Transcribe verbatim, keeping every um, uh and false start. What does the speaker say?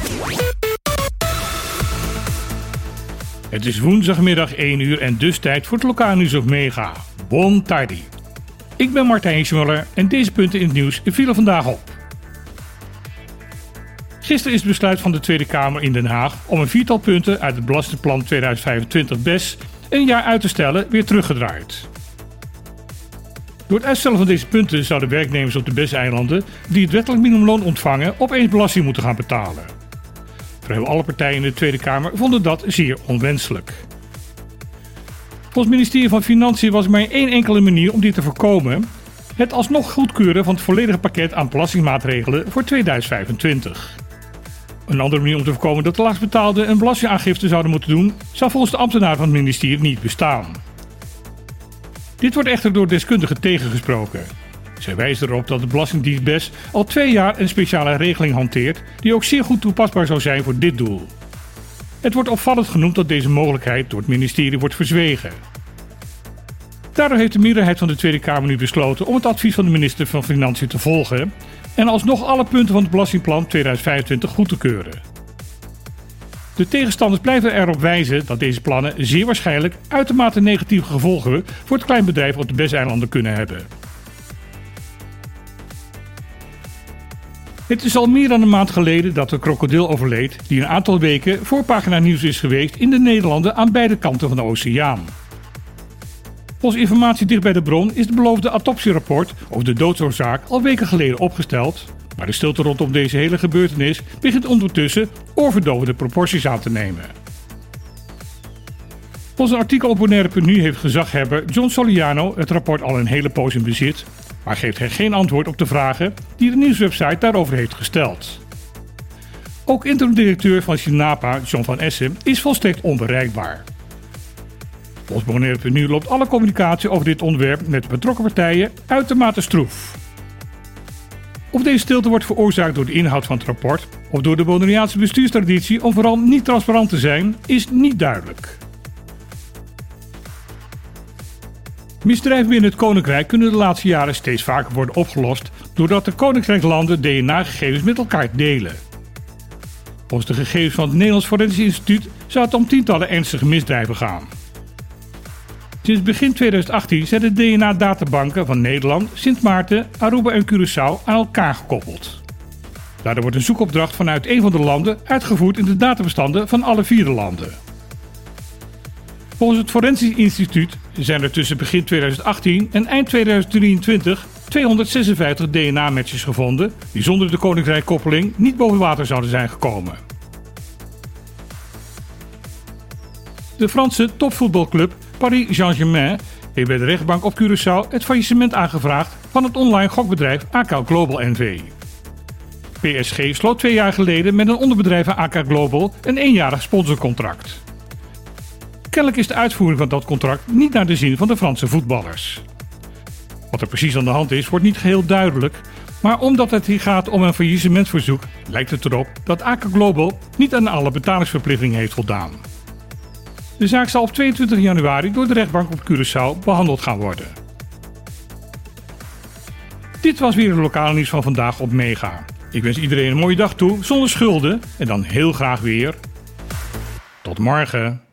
Het is woensdagmiddag één uur en dus tijd voor het lokale nieuws op Mega. Bon tardi. Ik ben Martijn Schmuller en deze punten in het nieuws vielen vandaag op. Gisteren is het besluit van de Tweede Kamer in Den Haag om een viertal punten uit het Belastingplan tweeduizend vijfentwintig B E S een jaar uit te stellen weer teruggedraaid. Door het uitstellen van deze punten zouden werknemers op de B E S-eilanden die het wettelijk minimumloon ontvangen opeens belasting moeten gaan betalen. Vrijwel alle partijen in de Tweede Kamer vonden dat zeer onwenselijk. Volgens het ministerie van Financiën was er maar één enkele manier om dit te voorkomen: het alsnog goedkeuren van het volledige pakket aan belastingmaatregelen voor tweeduizend vijfentwintig. Een andere manier om te voorkomen dat de laagstbetaalden een belastingaangifte zouden moeten doen, zou volgens de ambtenaren van het ministerie niet bestaan. Dit wordt echter door deskundigen tegengesproken. Zij wijzen erop dat de Belastingdienst B E S al twee jaar een speciale regeling hanteert die ook zeer goed toepasbaar zou zijn voor dit doel. Het wordt opvallend genoemd dat deze mogelijkheid door het ministerie wordt verzwegen. Daardoor heeft de meerderheid van de Tweede Kamer nu besloten om het advies van de minister van Financiën te volgen en alsnog alle punten van het Belastingplan tweeduizend vijfentwintig goed te keuren. De tegenstanders blijven erop wijzen dat deze plannen zeer waarschijnlijk uitermate negatieve gevolgen voor het kleinbedrijf op de B E S-eilanden kunnen hebben. Het is al meer dan een maand geleden dat een krokodil overleed die een aantal weken voorpagina nieuws is geweest in de Nederlanden aan beide kanten van de oceaan. Volgens informatie dicht bij de bron is het beloofde autopsierapport over de doodsoorzaak al weken geleden opgesteld, maar de stilte rondom deze hele gebeurtenis begint ondertussen oorverdovende proporties aan te nemen. Volgens een artikel op Bonaire punt n u heeft gezaghebber John Soliano het rapport al een hele poos in bezit, maar geeft hij geen antwoord op de vragen die de nieuwswebsite daarover heeft gesteld. Ook interim-directeur van Sinapa, John van Essen, is volstrekt onbereikbaar. Volgens Bonaire punt n u loopt alle communicatie over dit onderwerp met de betrokken partijen uitermate stroef. Of deze stilte wordt veroorzaakt door de inhoud van het rapport of door de Bonaireaanse bestuurstraditie om vooral niet transparant te zijn, is niet duidelijk. Misdrijven binnen het Koninkrijk kunnen de laatste jaren steeds vaker worden opgelost doordat de Koninkrijkslanden D N A-gegevens met elkaar delen. Volgens de gegevens van het Nederlands Forensisch Instituut zou het om tientallen ernstige misdrijven gaan. Sinds begin tweeduizend achttien zijn de D N A-databanken van Nederland, Sint Maarten, Aruba en Curaçao aan elkaar gekoppeld. Daardoor wordt een zoekopdracht vanuit een van de landen uitgevoerd in de databestanden van alle vier de landen. Volgens het Forensisch Instituut zijn er tussen begin tweeduizend achttien en eind tweeduizend drieëntwintig tweehonderdzesenvijftig D N A-matches gevonden die zonder de Koninkrijkkoppeling niet boven water zouden zijn gekomen. De Franse topvoetbalclub Paris Saint-Germain heeft bij de rechtbank op Curaçao het faillissement aangevraagd van het online gokbedrijf A K Global N V. P S G sloot twee jaar geleden met een onderbedrijf aan A K Global een eenjarig sponsorcontract. Kennelijk is de uitvoering van dat contract niet naar de zin van de Franse voetballers. Wat er precies aan de hand is, wordt niet geheel duidelijk, maar omdat het hier gaat om een faillissementverzoek, lijkt het erop dat A K Global niet aan alle betalingsverplichtingen heeft voldaan. De zaak zal op tweeëntwintig januari door de rechtbank op Curaçao behandeld gaan worden. Dit was weer het lokale nieuws van vandaag op Mega. Ik wens iedereen een mooie dag toe, zonder schulden en dan heel graag weer tot morgen.